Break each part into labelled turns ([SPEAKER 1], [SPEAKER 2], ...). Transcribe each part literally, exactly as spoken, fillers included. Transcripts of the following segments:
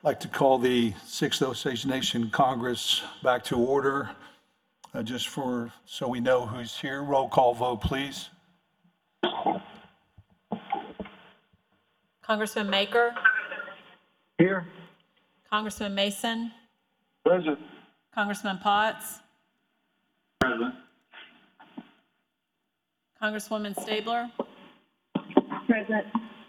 [SPEAKER 1] I'd like to call the Sixth Osage Nation Congress back to order, uh, just for, so we know who's here. Roll call vote, please.
[SPEAKER 2] Congressman Maker,
[SPEAKER 3] Here.
[SPEAKER 2] Congressman Mason,
[SPEAKER 3] Present.
[SPEAKER 2] Congressman Potts,
[SPEAKER 3] Present.
[SPEAKER 2] Congresswoman Stabler.
[SPEAKER 4] Present.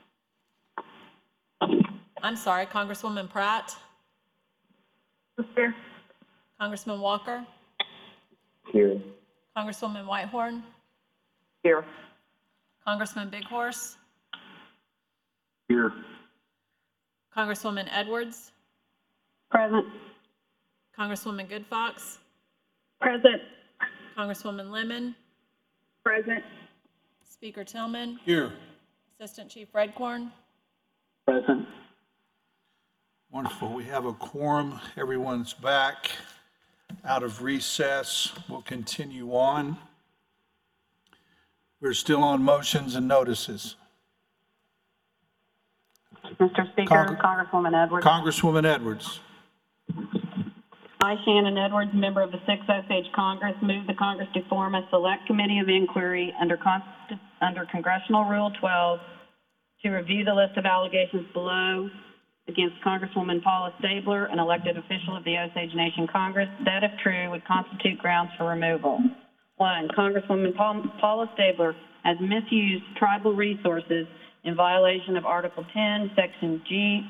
[SPEAKER 2] I'm sorry, Congresswoman Pratt,
[SPEAKER 4] Here.
[SPEAKER 2] Congressman Walker,
[SPEAKER 3] Here.
[SPEAKER 2] Congresswoman Whitehorn,
[SPEAKER 4] Here.
[SPEAKER 2] Congressman Big Horse,
[SPEAKER 3] Here.
[SPEAKER 2] Congresswoman Edwards,
[SPEAKER 4] Present.
[SPEAKER 2] Congresswoman Good Fox,
[SPEAKER 4] Present.
[SPEAKER 2] Congresswoman Lemon,
[SPEAKER 4] Present.
[SPEAKER 2] Speaker Tillman,
[SPEAKER 1] Here.
[SPEAKER 2] Assistant Chief Redcorn.
[SPEAKER 3] Present.
[SPEAKER 1] Wonderful. We have a quorum. Everyone's back out of recess. We'll continue on. We're still on motions and notices.
[SPEAKER 4] Mister Speaker,
[SPEAKER 1] Cong-
[SPEAKER 4] Congresswoman Edwards.
[SPEAKER 1] Congresswoman Edwards.
[SPEAKER 4] I, Shannon Edwards, member of the Sixth Osage Congress, move the Congress to form a select committee of inquiry under Consti- under Congressional Rule twelve to review the list of allegations below against Congresswoman Paula Stabler, an elected official of the Osage Nation Congress, that, if true, would constitute grounds for removal. One, Congresswoman Paul- Paula Stabler has misused tribal resources in violation of Article ten, Section G,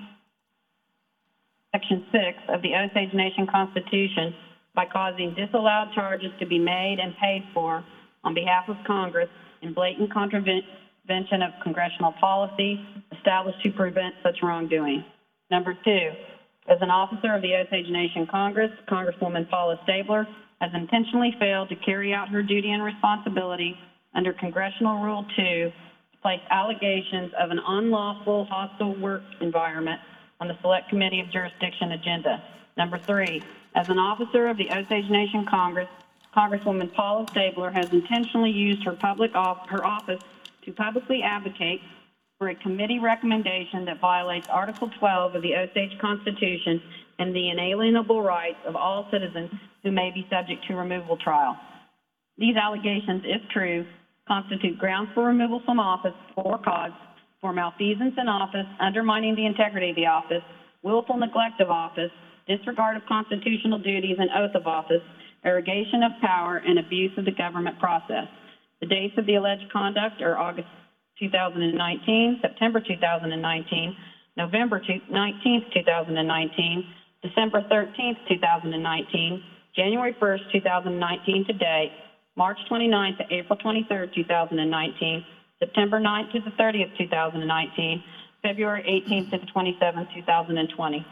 [SPEAKER 4] Section six of the Osage Nation Constitution by causing disallowed charges to be made and paid for on behalf of Congress in blatant contravention of congressional policy established to prevent such wrongdoing. Number two, as an officer of the Osage Nation Congress, Congresswoman Paula Stabler has intentionally failed to carry out her duty and responsibility under Congressional Rule two to place allegations of an unlawful hostile work environment on the Select Committee of Jurisdiction agenda. Number three, as an officer of the Osage Nation Congress, Congresswoman Paula Stabler has intentionally used her public off, her office to publicly advocate for a committee recommendation that violates Article twelve of the Osage Constitution and the inalienable rights of all citizens who may be subject to removal trial. These allegations, if true, constitute grounds for removal from office for cause for malfeasance in office, undermining the integrity of the office, willful neglect of office, disregard of constitutional duties and oath of office, arrogation of power, and abuse of the government process. The dates of the alleged conduct are August two thousand nineteen, September two thousand nineteen, November nineteenth, two thousand nineteen, December thirteenth, two thousand nineteen, January first, two thousand nineteen to date, March twenty-ninth to April twenty-third, two thousand nineteen, September ninth to the thirtieth, two thousand nineteen, February eighteenth to the twenty-seventh, two thousand twenty.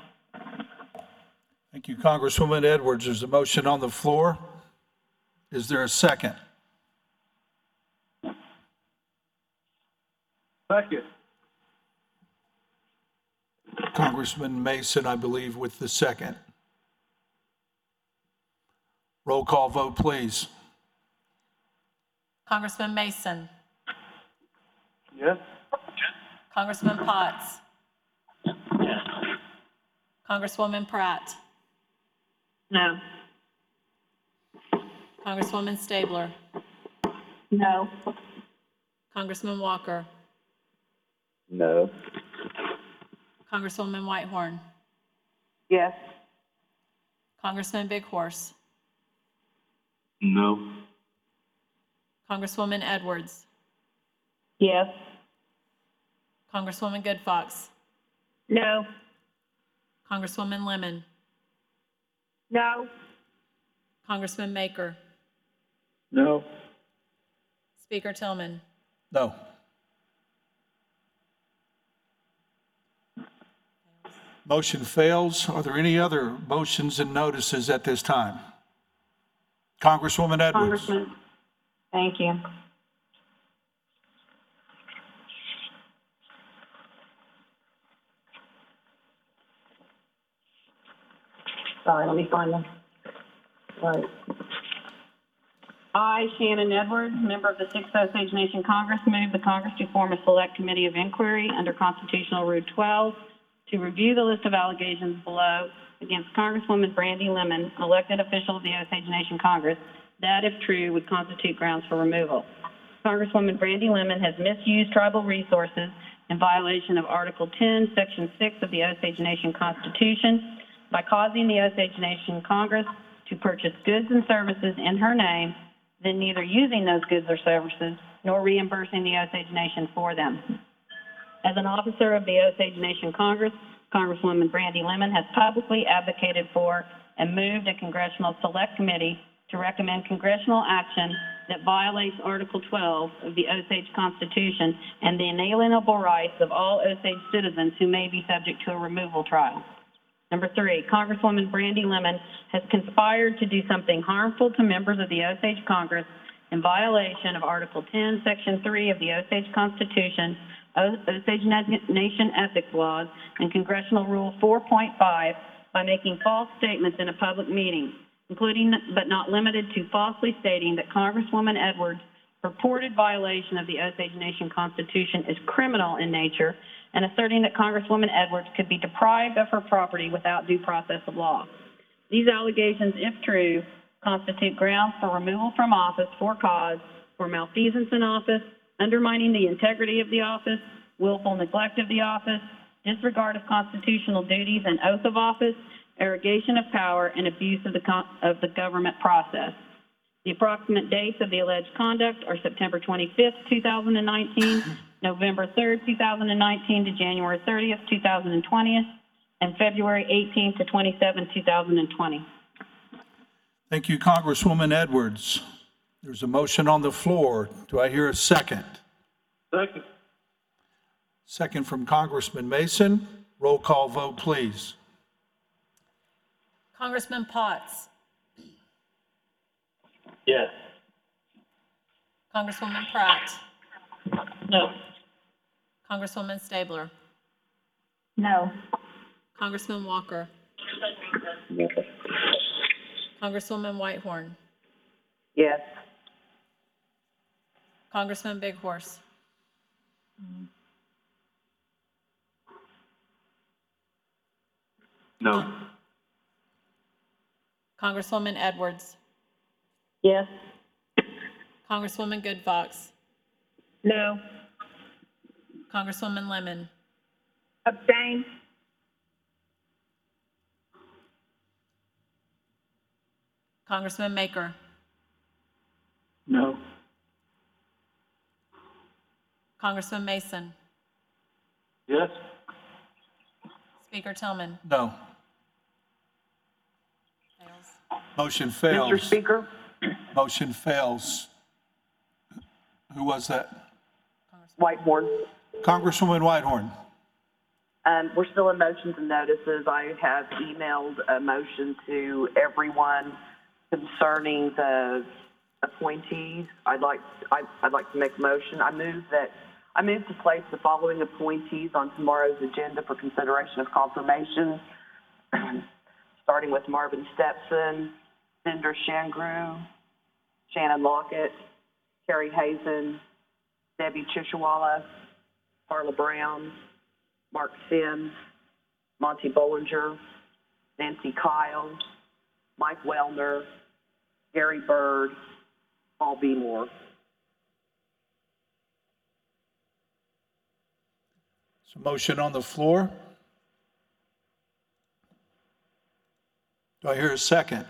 [SPEAKER 1] Thank you, Congresswoman Edwards. There's a motion on the floor. Is there a second?
[SPEAKER 3] Second.
[SPEAKER 1] Congressman Mason, I believe, with the second. Roll call vote, please.
[SPEAKER 2] Congressman Mason,
[SPEAKER 3] Yes.
[SPEAKER 2] Congressman Potts, Congresswoman Pratt,
[SPEAKER 4] No.
[SPEAKER 2] Congresswoman Stabler,
[SPEAKER 4] No.
[SPEAKER 2] Congressman Walker,
[SPEAKER 3] No.
[SPEAKER 2] Congresswoman Whitehorn,
[SPEAKER 4] Yes.
[SPEAKER 2] Congressman Big Horse,
[SPEAKER 3] No.
[SPEAKER 2] Congresswoman Edwards,
[SPEAKER 4] Yes.
[SPEAKER 2] Congresswoman Good Fox,
[SPEAKER 4] No.
[SPEAKER 2] Congresswoman Lemon,
[SPEAKER 4] No.
[SPEAKER 2] Congressman Maker,
[SPEAKER 3] No.
[SPEAKER 2] Speaker Tillman.
[SPEAKER 1] No. Motion fails. Are there any other motions and notices at this time? Congresswoman Edwards.
[SPEAKER 4] Congressman, thank you. Sorry, let me find them. Right. I, Shannon Edwards, member of the Sixth Osage Nation Congress, move the Congress to form a select committee of inquiry under Constitutional Rule twelve to review the list of allegations below against Congresswoman Brandy Lemon, an elected official of the Osage Nation Congress, that, if true, would constitute grounds for removal. Congresswoman Brandy Lemon has misused tribal resources in violation of Article ten, Section six of the Osage Nation Constitution by causing the Osage Nation Congress to purchase goods and services in her name, then neither using those goods or services nor reimbursing the Osage Nation for them. As an officer of the Osage Nation Congress, Congresswoman Brandy Lemon has publicly advocated for and moved a congressional select committee to recommend congressional action that violates Article twelve of the Osage Constitution and the inalienable rights of all Osage citizens who may be subject to a removal trial. Number three, Congresswoman Brandy Lemon has conspired to do something harmful to members of the Osage Congress in violation of Article ten, Section three of the Osage Constitution, Osage Nation ethics laws, and Congressional Rule four point five by making false statements in a public meeting, including but not limited to falsely stating that Congresswoman Edwards' purported violation of the Osage Nation Constitution is criminal in nature, and asserting that Congresswoman Edwards could be deprived of her property without due process of law. These allegations, if true, constitute grounds for removal from office for cause for malfeasance in office, undermining the integrity of the office, willful neglect of the office, disregard of constitutional duties and oath of office, arrogation of power, and abuse of the, con- of the government process. The approximate dates of the alleged conduct are September twenty-fifth, two thousand nineteen, November third, two thousand nineteen to January thirtieth, two thousand twenty, and February eighteenth to twenty-seventh, two thousand twenty.
[SPEAKER 1] Thank you, Congresswoman Edwards. There's a motion on the floor. Do I hear a second?
[SPEAKER 3] Second.
[SPEAKER 1] Second from Congressman Mason. Roll call vote, please.
[SPEAKER 2] Congressman Potts.
[SPEAKER 3] Yes.
[SPEAKER 2] Congresswoman Pratt.
[SPEAKER 4] No.
[SPEAKER 2] Congresswoman Stabler.
[SPEAKER 4] No.
[SPEAKER 2] Congressman Walker.
[SPEAKER 3] Yes.
[SPEAKER 2] Congresswoman Whitehorn.
[SPEAKER 3] Yes.
[SPEAKER 2] Congressman Big Horse.
[SPEAKER 3] No.
[SPEAKER 2] Congresswoman Edwards.
[SPEAKER 4] Yes.
[SPEAKER 2] Congresswoman Good Fox.
[SPEAKER 4] No.
[SPEAKER 2] Congresswoman Lemon.
[SPEAKER 4] Abstain.
[SPEAKER 2] Congressman Maker.
[SPEAKER 3] No.
[SPEAKER 2] Congressman Mason.
[SPEAKER 3] Yes.
[SPEAKER 2] Speaker Tillman.
[SPEAKER 1] No.
[SPEAKER 2] Fails.
[SPEAKER 1] Motion
[SPEAKER 5] Mister
[SPEAKER 1] fails.
[SPEAKER 5] Speaker,
[SPEAKER 1] Motion fails. Who was that?
[SPEAKER 5] Whitehorn,
[SPEAKER 1] Congresswoman Whitehorn.
[SPEAKER 5] um, we're still in motions and notices. I have emailed a motion to everyone concerning the appointees. I'd like, I- I'd like to make a motion. I move that, I move to place the following appointees on tomorrow's agenda for consideration of confirmation, starting with Marvin Stepson, Cinder Shangru, Shannon Lockett, Carrie Hazen, Debbie Chishawala, Carla Brown, Mark Sims, Monty Bollinger, Nancy Kyle, Mike Wellner, Gary Bird, Paul B. Moore.
[SPEAKER 1] So motion on the floor. Do I hear a second?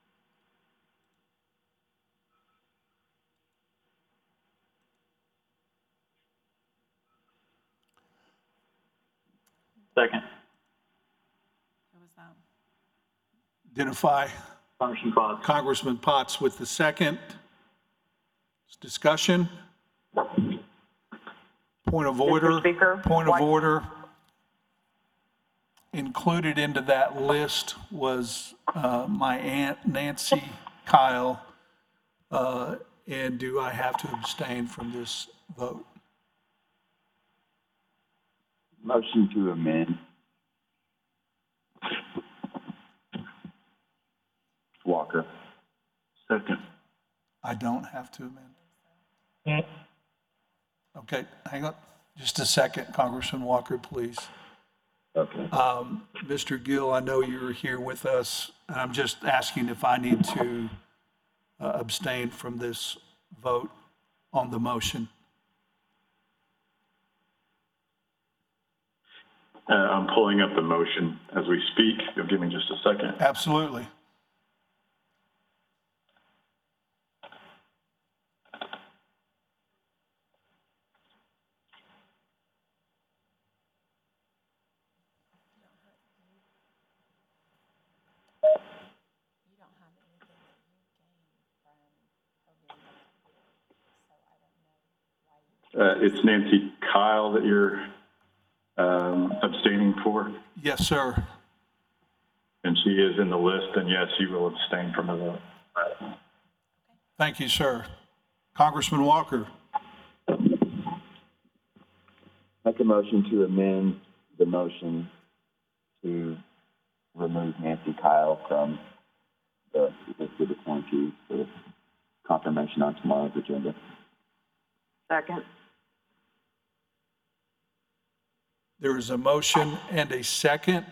[SPEAKER 3] Second.
[SPEAKER 2] Who was that?
[SPEAKER 1] Identify
[SPEAKER 3] Congressman Potts.
[SPEAKER 1] Congressman Potts with the second. Discussion? Point of order.
[SPEAKER 5] Speaker,
[SPEAKER 1] Point of
[SPEAKER 5] White-
[SPEAKER 1] order. Included into that list was uh, my aunt Nancy Kyle. Uh, And do I have to abstain from this vote?
[SPEAKER 3] Motion to amend. Walker. Second.
[SPEAKER 1] I don't have to amend. Okay, hang on just a second, Congressman Walker, please.
[SPEAKER 3] Okay.
[SPEAKER 1] Um, Mister Gill, I know you're here with us, and I'm just asking if I need to uh, abstain from this vote on the motion.
[SPEAKER 6] Uh, I'm pulling up the motion as we speak. You'll give me just a second.
[SPEAKER 1] Absolutely.
[SPEAKER 6] Uh, it's Nancy Kyle that you're um, abstaining for,
[SPEAKER 1] Yes, sir.
[SPEAKER 6] and she is in the list, and yes, you will abstain from the vote.
[SPEAKER 1] Thank you, sir. Congressman Walker.
[SPEAKER 3] Make a motion to amend the motion to remove Nancy Kyle from the listed appointees for confirmation on tomorrow's agenda.
[SPEAKER 5] Second.
[SPEAKER 1] There is a motion and a second.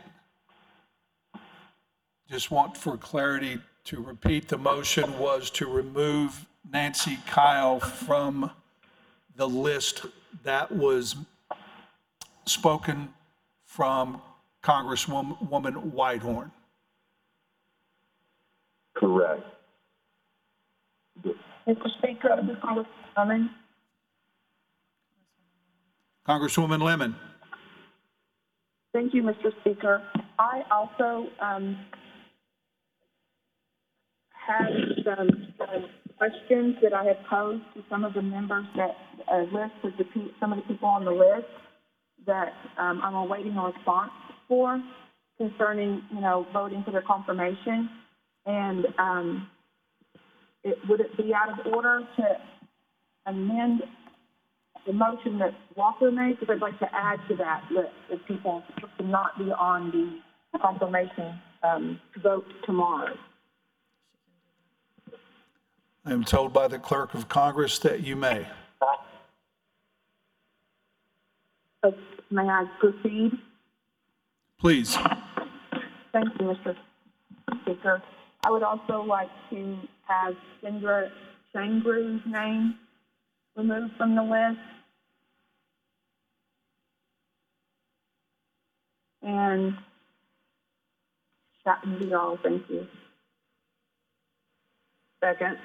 [SPEAKER 1] Just want for clarity to repeat, the motion was to remove Nancy Kyle from the list that was spoken from Congresswoman Woman Whitehorn.
[SPEAKER 3] Correct.
[SPEAKER 7] Mister Speaker, this is Congresswoman.
[SPEAKER 1] Congresswoman Lemon.
[SPEAKER 7] Thank you, Mister Speaker. I also um, have some uh, questions that I have posed to some of the members that uh, list of the pe- some of the people on the list that um, I'm awaiting a response for concerning, you know, voting for their confirmation. And um, it, would it be out of order to amend the motion that Walker made? Because I'd like to add to that list of people to not be on the confirmation um, vote tomorrow.
[SPEAKER 1] I am told by the Clerk of Congress that you may.
[SPEAKER 7] So may I proceed?
[SPEAKER 1] Please.
[SPEAKER 7] Thank you, Mister Speaker. I would also like to have Sandra Shangru's name removed from the list. And that would be all. Thank you.
[SPEAKER 5] Second.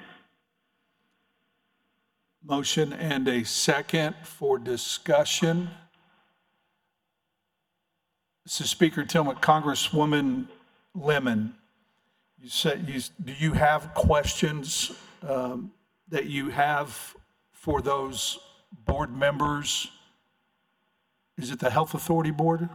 [SPEAKER 1] Motion and a second for discussion. Mister Speaker Tillman, Congresswoman Lemon, you said you, do you have questions um, that you have for those board members? Is it the Health Authority Board?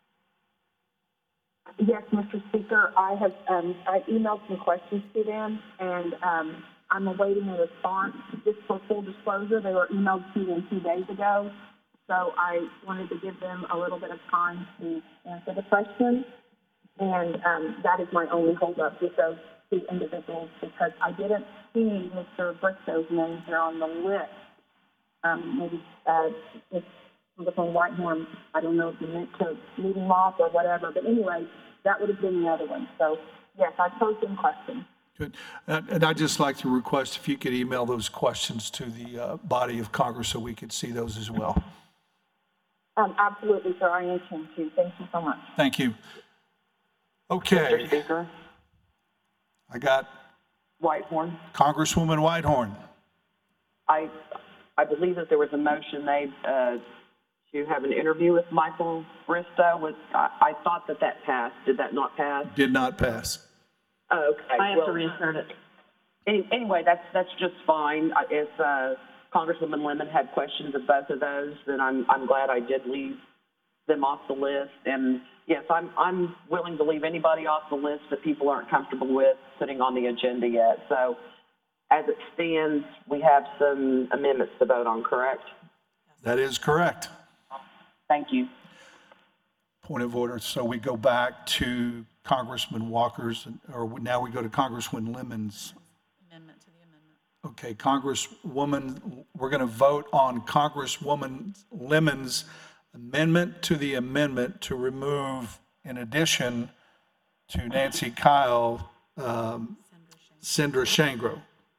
[SPEAKER 7] Yes, Mister Speaker, I have, um, I emailed some questions to them, and um, I'm awaiting a response. Just for full disclosure, they were emailed to them two days ago, so I wanted to give them a little bit of time to answer the questions, and um, that is my only holdup with those two individuals, because I didn't see Mister Bristow's name here on the list. Um, maybe uh, it's Congressman Whitehorn, I don't know if you meant to leave him off or whatever, but anyway, that would have been the other one. So, yes, I posed some questions.
[SPEAKER 1] Good. And and I'd just like to request if you could email those questions to the uh, body of Congress so we could see those as well.
[SPEAKER 7] Um, absolutely, sir, I intend to. Thank you so much.
[SPEAKER 1] Thank you.
[SPEAKER 5] Mister
[SPEAKER 1] Okay,
[SPEAKER 5] Speaker,
[SPEAKER 1] I got
[SPEAKER 5] Whitehorn.
[SPEAKER 1] Congresswoman Whitehorn.
[SPEAKER 5] I, I believe that there was a motion made, uh, to have an interview with Michael Bristow. Was, I, I thought that that passed. Did that not pass?
[SPEAKER 1] Did not pass.
[SPEAKER 5] Oh, okay.
[SPEAKER 4] I have to
[SPEAKER 5] Well,
[SPEAKER 4] reinsert it.
[SPEAKER 5] Any, anyway, that's, that's just fine. I- If, uh, Congresswoman Lemon had questions of both of those, then I'm, I'm glad I did leave them off the list. And yes, I'm, I'm willing to leave anybody off the list that people aren't comfortable with putting on the agenda yet. So as it stands, we have some amendments to vote on, correct?
[SPEAKER 1] That is correct.
[SPEAKER 5] Thank you.
[SPEAKER 1] Point of order. So we go back to Congressman Walker's, or now we go to Congresswoman Lemon's.
[SPEAKER 2] Amendment to the amendment.
[SPEAKER 1] Okay, Congresswoman, we're going to vote on Congresswoman Lemon's amendment to the amendment to remove, in addition to Nancy Kyle, um, Sandra Shangro.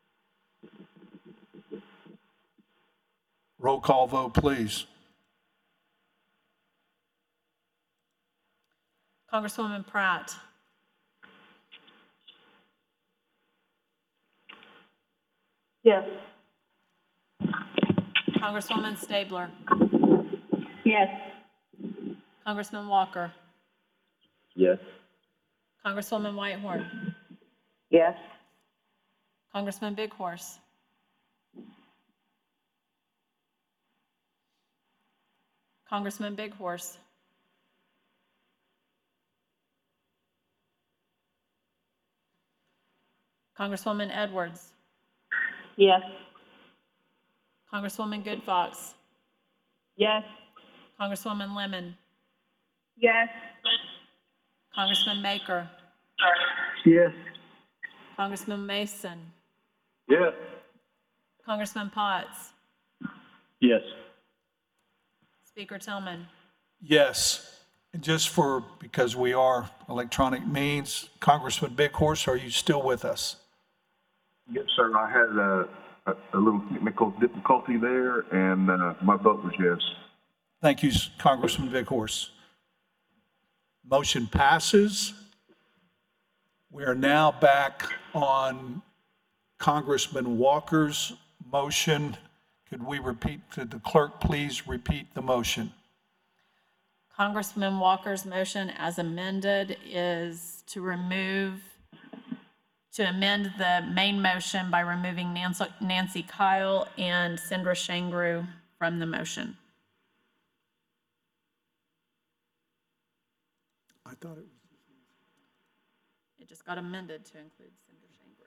[SPEAKER 1] Roll call vote, please.
[SPEAKER 2] Congresswoman Pratt.
[SPEAKER 7] Yes.
[SPEAKER 2] Congresswoman Stabler.
[SPEAKER 4] Yes.
[SPEAKER 2] Congressman Walker.
[SPEAKER 3] Yes.
[SPEAKER 2] Congresswoman Whitehorn.
[SPEAKER 5] Yes.
[SPEAKER 2] Congressman Big Horse. Congressman Big Horse. Congresswoman Edwards.
[SPEAKER 4] Yes.
[SPEAKER 2] Congresswoman Good Fox.
[SPEAKER 4] Yes.
[SPEAKER 2] Congresswoman Lemon.
[SPEAKER 7] Yes.
[SPEAKER 2] Congressman Maker.
[SPEAKER 6] Yes.
[SPEAKER 2] Congressman Mason.
[SPEAKER 6] Yes.
[SPEAKER 2] Congressman Potts.
[SPEAKER 6] Yes.
[SPEAKER 2] Speaker Tillman.
[SPEAKER 1] Yes. And just for, because we are electronic means, Congressman Big Horse, are you still with us?
[SPEAKER 8] Yes, sir. I had a, a, a little technical difficulty there, and uh, my vote was yes.
[SPEAKER 1] Thank you, Congressman Big Horse. Motion passes. We are now back on Congressman Walker's motion. Could we repeat, could the clerk please repeat the motion?
[SPEAKER 2] Congressman Walker's motion as amended is to remove, to amend the main motion by removing Nancy, Nancy Kyle and Sandra Shangru from the motion.
[SPEAKER 1] I thought it was.
[SPEAKER 2] It just got amended to include Sandra Shangru.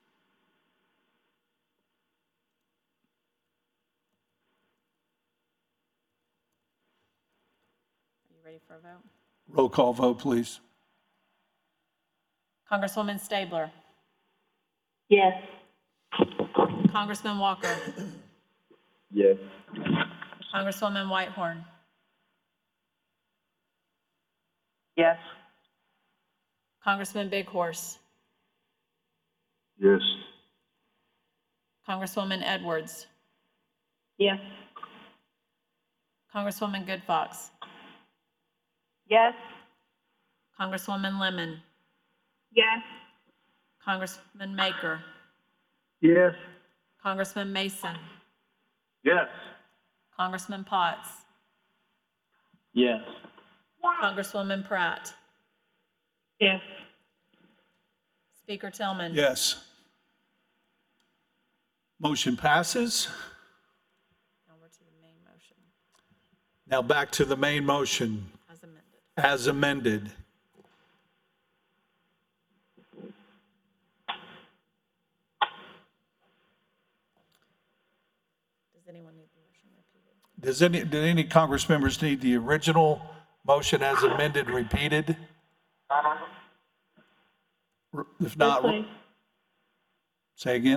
[SPEAKER 2] Are you ready for a vote?
[SPEAKER 1] Roll call vote, please.
[SPEAKER 2] Congresswoman Stabler.
[SPEAKER 4] Yes.
[SPEAKER 2] Congressman Walker.
[SPEAKER 3] Yes.
[SPEAKER 2] Congresswoman Whitehorn.
[SPEAKER 5] Yes.
[SPEAKER 2] Congressman Big Horse.
[SPEAKER 8] Yes.
[SPEAKER 2] Congresswoman Edwards.
[SPEAKER 4] Yes.
[SPEAKER 2] Congresswoman Good Fox.
[SPEAKER 4] Yes.
[SPEAKER 2] Congresswoman Lemon.
[SPEAKER 7] Yes.
[SPEAKER 2] Congressman Maker.
[SPEAKER 6] Yes.
[SPEAKER 2] Congressman Mason.
[SPEAKER 6] Yes.
[SPEAKER 2] Congressman Potts.
[SPEAKER 6] Yes.
[SPEAKER 2] Congresswoman Pratt.
[SPEAKER 4] Yes.
[SPEAKER 2] Speaker Tillman.
[SPEAKER 1] Yes. Motion passes.
[SPEAKER 2] Now we're to the main motion
[SPEAKER 1] Now back to the main motion
[SPEAKER 2] as amended.
[SPEAKER 1] as amended.
[SPEAKER 2] Does anyone need the motion repeated?
[SPEAKER 1] Does any, do any Congress members need the original motion as amended repeated? If not,
[SPEAKER 4] Please.
[SPEAKER 1] say again.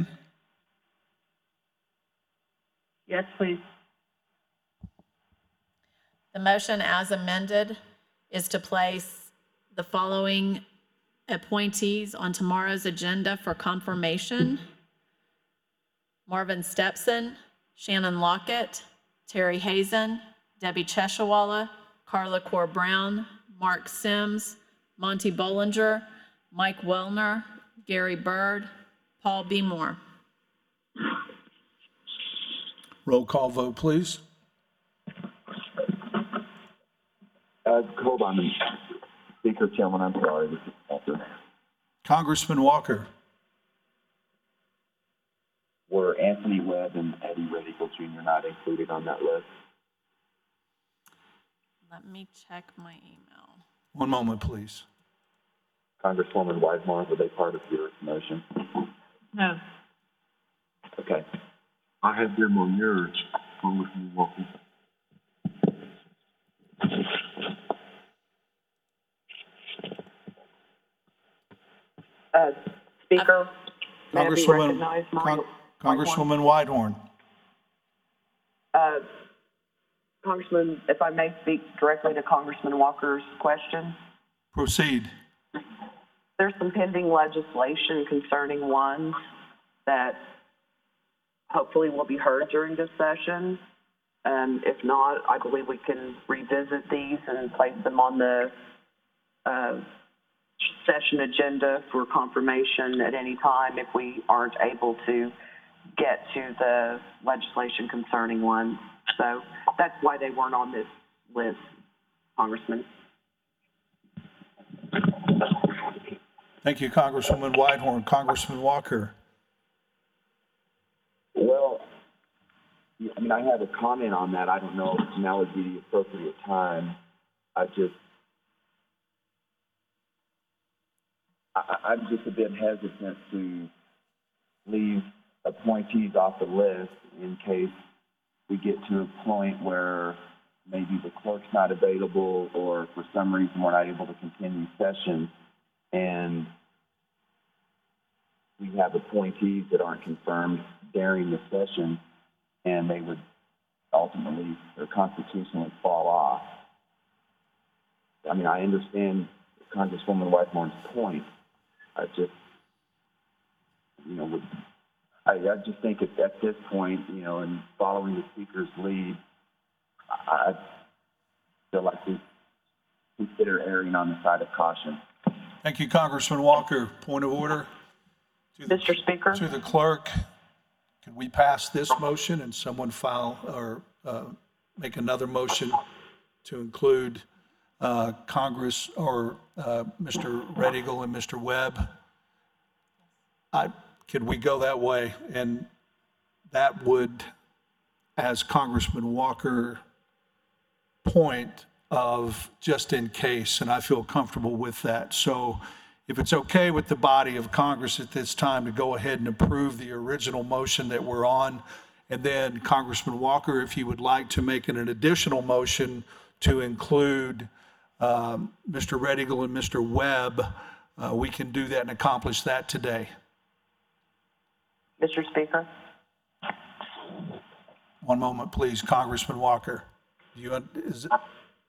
[SPEAKER 4] Yes, please.
[SPEAKER 2] The motion as amended is to place the following appointees on tomorrow's agenda for confirmation. Marvin Stepson, Shannon Lockett, Terry Hazen, Debbie Cheshawala, Carla Core Brown, Mark Sims, Monty Bollinger, Mike Wellner, Gary Bird, Paul B. Moore.
[SPEAKER 1] Roll call vote, please.
[SPEAKER 3] Uh, hold on. Speaker Tillman, I'm sorry. This is Walker.
[SPEAKER 1] Congressman Walker.
[SPEAKER 3] Were Anthony Webb and Eddie Red Eagle Junior not included on that list?
[SPEAKER 2] Let me check my email.
[SPEAKER 1] One moment, please.
[SPEAKER 3] Congresswoman Whitehorn, were they part of your motion?
[SPEAKER 4] No.
[SPEAKER 3] Okay.
[SPEAKER 8] I had them on yours, Congressman Walker.
[SPEAKER 5] Uh, Speaker, may I be
[SPEAKER 1] Congresswoman,
[SPEAKER 5] recognized?
[SPEAKER 1] Con-
[SPEAKER 5] Margaret
[SPEAKER 1] Congresswoman Whitehorn.
[SPEAKER 5] Uh, Congressman, if I may speak directly to Congressman Walker's question,
[SPEAKER 1] Proceed.
[SPEAKER 5] there's some pending legislation concerning ones that hopefully will be heard during this session. Um, if not, I believe we can revisit these and place them on the uh, session agenda for confirmation at any time if we aren't able to get to the legislation concerning one. So that's why they weren't on this list, Congressman.
[SPEAKER 1] Thank you, Congresswoman Whitehorn. Congressman Walker.
[SPEAKER 3] Well, yeah, I mean, I have a comment on that. I don't know if now would be the appropriate time. I just, I, I'm just a bit hesitant to leave appointees off the list in case we get to a point where maybe the clerk's not available or for some reason we're not able to continue session and we have appointees that aren't confirmed during the session and they would ultimately or constitutionally fall off. I mean, I understand Congresswoman Whitehorn's point. I just, you know, would, I, I just think at, at this point, you know, and following the speaker's lead, I, I feel like we consider erring on the side of caution.
[SPEAKER 1] Thank you, Congressman Walker. Point of order. To the,
[SPEAKER 5] Mister Speaker?
[SPEAKER 1] To the clerk, can we pass this motion and someone file or uh, make another motion to include uh, Congress or uh, Mister Red Eagle and Mister Webb? I, could we go that way? And that would, as Congressman Walker point of just in case, and I feel comfortable with that. So if it's okay with the body of Congress at this time to go ahead and approve the original motion that we're on, and then Congressman Walker, if you would like to make an, an additional motion to include um, Mister Red Eagle and Mister Webb, uh, we can do that and accomplish that today.
[SPEAKER 5] Mister Speaker?
[SPEAKER 1] One moment, please, Congressman Walker. You, is it?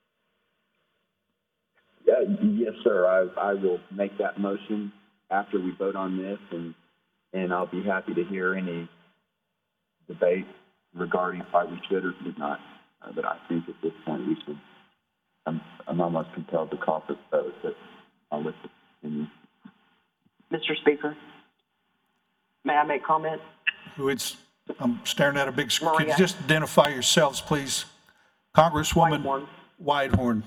[SPEAKER 3] Yeah, yes, sir. I, I will make that motion after we vote on this, and and I'll be happy to hear any debate regarding why we should or should not. Uh, but I think at this point we should. I'm, I'm almost compelled to call for the vote, but I'll let the continue.
[SPEAKER 5] Mister Speaker? May I make comment?
[SPEAKER 1] Who it's, I'm staring at a big screen. Could you
[SPEAKER 5] Maria.
[SPEAKER 1] just identify yourselves, please? Congresswoman
[SPEAKER 5] Whitehorn.
[SPEAKER 1] Whitehorn.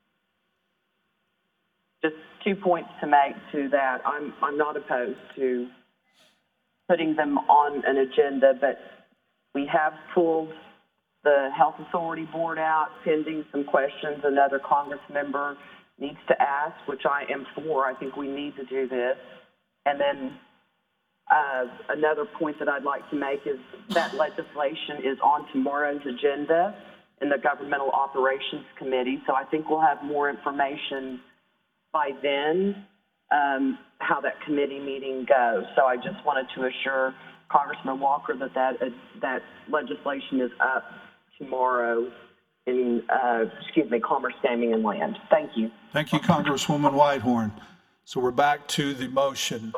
[SPEAKER 5] Just two points to make to that. I'm, I'm not opposed to putting them on an agenda, but we have pulled the Health Authority Board out pending some questions another Congress member needs to ask, which I am for. I think we need to do this. And then uh, another point that I'd like to make is that legislation is on tomorrow's agenda in the Governmental Operations Committee. So I think we'll have more information by then um, how that committee meeting goes. So I just wanted to assure Congressman Walker that that, uh, that legislation is up tomorrow in, uh, excuse me, Commerce, Gaming, and Land. Thank you.
[SPEAKER 1] Thank you, Congresswoman Whitehorn. So we're back to the motion.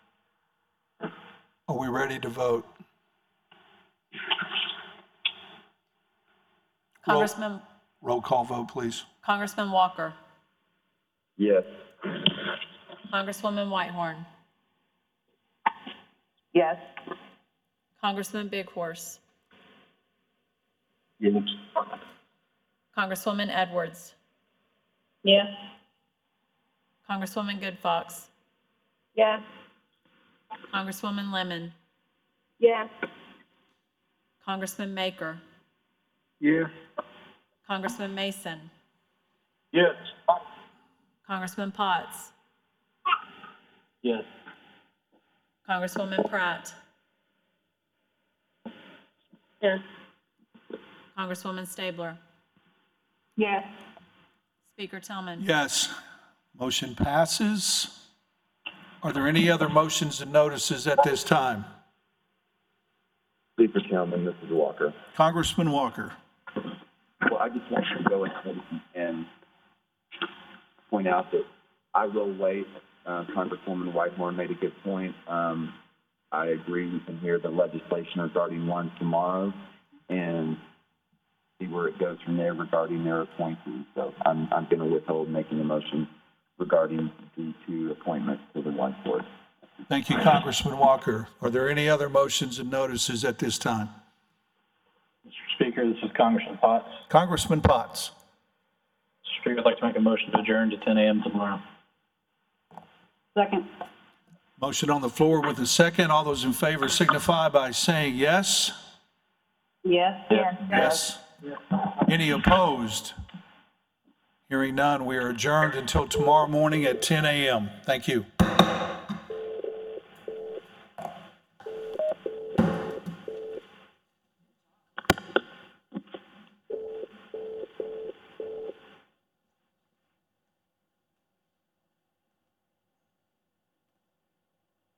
[SPEAKER 1] Are we ready to vote?
[SPEAKER 2] Congressman,
[SPEAKER 1] Roll call vote, please.
[SPEAKER 2] Congressman Walker,
[SPEAKER 3] Yes.
[SPEAKER 2] Congresswoman Whitehorn,
[SPEAKER 5] Yes.
[SPEAKER 2] Congressman Big Horse,
[SPEAKER 3] Yes.
[SPEAKER 2] Congresswoman Edwards,
[SPEAKER 4] Yes.
[SPEAKER 2] Congresswoman Good Fox,
[SPEAKER 4] Yes.
[SPEAKER 2] Congresswoman Lemon,
[SPEAKER 7] Yes.
[SPEAKER 2] Congressman Maker,
[SPEAKER 8] Yeah.
[SPEAKER 2] Congressman Mason,
[SPEAKER 8] Yes.
[SPEAKER 2] Congressman Potts,
[SPEAKER 3] Yes.
[SPEAKER 2] Congresswoman Pratt,
[SPEAKER 4] Yes.
[SPEAKER 2] Congresswoman Stabler,
[SPEAKER 7] Yes.
[SPEAKER 2] Speaker Tillman.
[SPEAKER 1] Yes. Motion passes. Are there any other motions and notices at this time?
[SPEAKER 3] Speaker Tillman, this is Walker.
[SPEAKER 1] Congressman Walker.
[SPEAKER 3] Well, I just want to go ahead and point out that I will wait. Uh, Congresswoman Whitehorn made a good point. Um, I agree we can hear the legislation regarding one tomorrow and see where it goes from there regarding their appointees. So I'm, I'm going to withhold making a motion regarding the two appointments to the White Board.
[SPEAKER 1] Thank you, Congressman Walker. Are there any other motions and notices at this time?
[SPEAKER 9] Mister Speaker, this is Congressman Potts.
[SPEAKER 1] Congressman Potts.
[SPEAKER 9] Mister Speaker, I'd like to make a motion to adjourn to ten a.m. tomorrow.
[SPEAKER 4] Second.
[SPEAKER 1] Motion on the floor with a second. All those in favor signify by saying yes.
[SPEAKER 4] Yes? Yes.
[SPEAKER 1] Yes. Any opposed? Hearing none, we are adjourned until tomorrow morning at ten a.m. Thank you.